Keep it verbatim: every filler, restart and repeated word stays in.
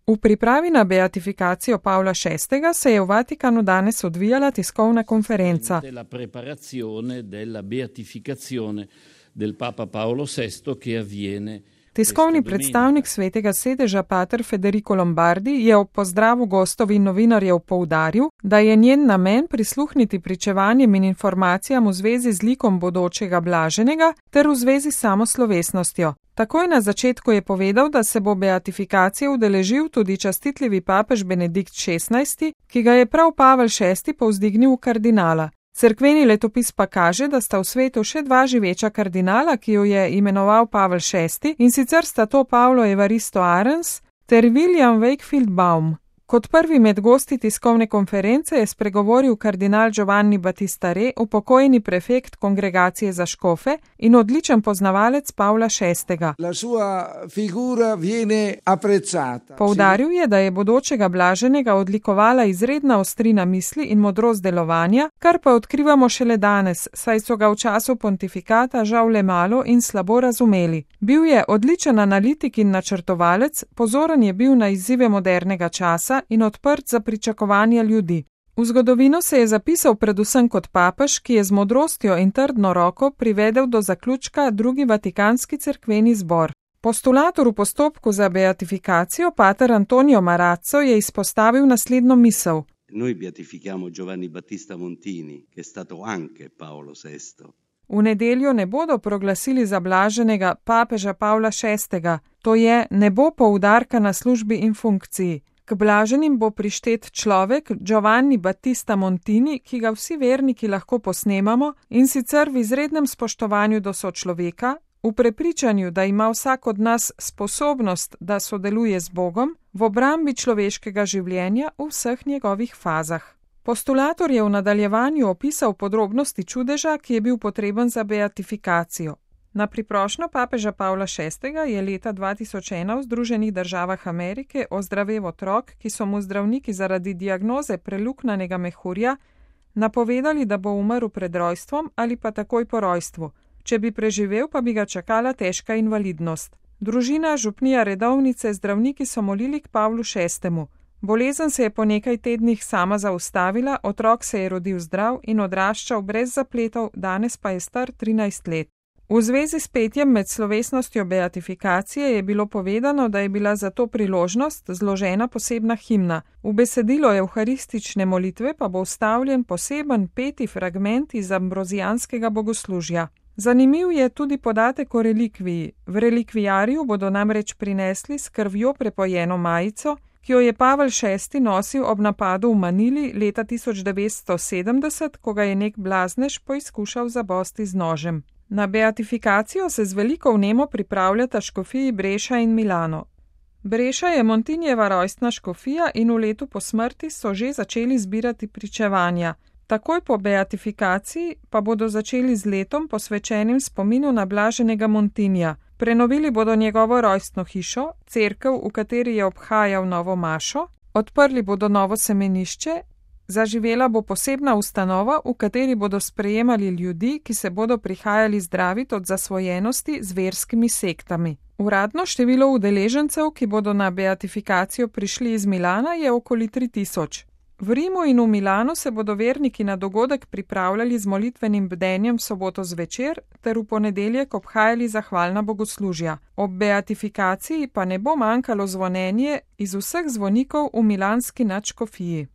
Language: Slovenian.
V pripravi na beatifikacijo Pavla šestega se je v Vatikanu danes odvijala tiskovna konferenca. La preparazione della beatificazione del Papa Paolo sesto che avviene. Tiskovni predstavnik svetega sedeža pater Federico Lombardi je ob pozdravu gostov in novinarjev poudaril, da je njen namen prisluhniti pričevanjem in informacijam v zvezi z likom bodočega blaženega ter v zvezi s samo slovesnostjo. Takoj na začetku je povedal, da se bo beatifikacije udeležil tudi častitljivi papež Benedikt šestnajsti, ki ga je prav Pavel šesti povzdignil v kardinala. Cerkveni letopis pa kaže, da sta v svetu še dva živeča kardinala, ki jo je imenoval Pavel šesti, in sicer sta to Pavlo Evaristo Arens ter William Wakefield Baum. Kot prvi med gosti tiskovne konference je spregovoril kardinal Giovanni Battista Re, upokojeni prefekt kongregacije za škofe in odličen poznavalec Pavla šestega. La sua figura viene apprezzata. Poudaril je, da je bodočega blaženega odlikovala izredna ostrina misli in modrost delovanja, kar pa odkrivamo šele danes, saj so ga v času pontifikata žal le malo in slabo razumeli. Bil je odličen analitik in načrtovalec, pozoren je bil na izzive modernega časa in odprt za pričakovanja ljudi. V zgodovino se je zapisal predvsem kot papež, ki je z modrostjo in trdno roko privedel do zaključka drugi vatikanski cerkveni zbor. Postulator v postopku za beatifikacijo pater Antonio Marazzo je izpostavil naslednjo misel. Noi beatifichiamo Giovanni Battista Montini, che è stato anche Paolo sesto. V nedeljo ne bodo proglasili za blaženega papeža Pavla šestega, to je, ne bo poudarka na službi in funkciji. K blaženim bo prištet človek Giovanni Battista Montini, ki ga vsi verniki lahko posnemamo, in sicer v izrednem spoštovanju do sočloveka, v prepričanju, da ima vsak od nas sposobnost, da sodeluje z Bogom, v obrambi človeškega življenja v vseh njegovih fazah. Postulator je v nadaljevanju opisal podrobnosti čudeža, ki je bil potreben za beatifikacijo. Na priprošnjo papeža Pavla šestega je leta dva tisoč ena v Združenih državah Amerike ozdravel otrok, ki so mu zdravniki zaradi diagnoze preluknanega mehurja napovedali, da bo umrl pred rojstvom ali pa takoj po rojstvu. Če bi preživel, pa bi ga čakala težka invalidnost. Družina župnija Redovnice zdravniki so molili k Pavlu šestemu. Bolezen se je po nekaj tednih sama zaustavila, otrok se je rodil zdrav in odraščal brez zapletov, danes pa je star trinajst let. V zvezi s petjem med slovesnostjo beatifikacije je bilo povedano, da je bila za to priložnost zložena posebna himna. V besedilo evharistične molitve pa bo vstavljen poseben peti fragment iz ambrozijanskega bogoslužja. Zanimiv je tudi podatek o relikviji. V relikvijariju bodo namreč prinesli s krvjo prepojeno majico, ki jo je Pavel šesti nosil ob napadu v Manili leta tisoč devetsto sedemdeset, ko ga je nek blaznež poizkušal zabosti z nožem. Na beatifikacijo se z veliko vnemo pripravljata škofiji Breša in Milano. Breša je Montinjeva rojstna škofija in v letu po smrti so že začeli zbirati pričevanja. Takoj po beatifikaciji pa bodo začeli z letom posvečenim spominu na blaženega Montinja. Prenovili bodo njegovo rojstno hišo, cerkev, v kateri je obhajal novo mašo, odprli bodo novo semenišče, zaživela bo posebna ustanova, v kateri bodo sprejemali ljudi, ki se bodo prihajali zdraviti od zasvojenosti z verskimi sektami. Uradno število udeležencev, ki bodo na beatifikacijo prišli iz Milana, je okoli tri tisoč. V Rimu in v Milanu se bodo verniki na dogodek pripravljali z molitvenim bdenjem soboto zvečer ter v ponedeljek obhajali zahvalna bogoslužja. Ob beatifikaciji pa ne bo manjkalo zvonjenje iz vseh zvonikov v milanski nadškofiji.